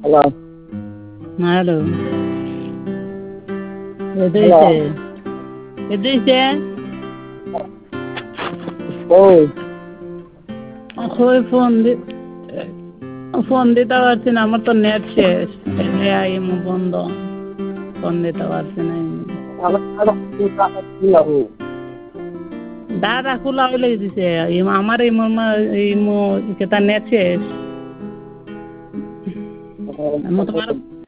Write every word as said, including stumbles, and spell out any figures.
Hello. Hello. এদেশে এদেশে কই কই ফোন দি ফোন দিতে পারছি না, আমার তো নেট শেষ। ইমো বন্ধ, ফোন দিতে পারছি না। দাদা খোলা হইলে দিছে আমার ইমো ইমো কেতা নেট শেষ। তোমার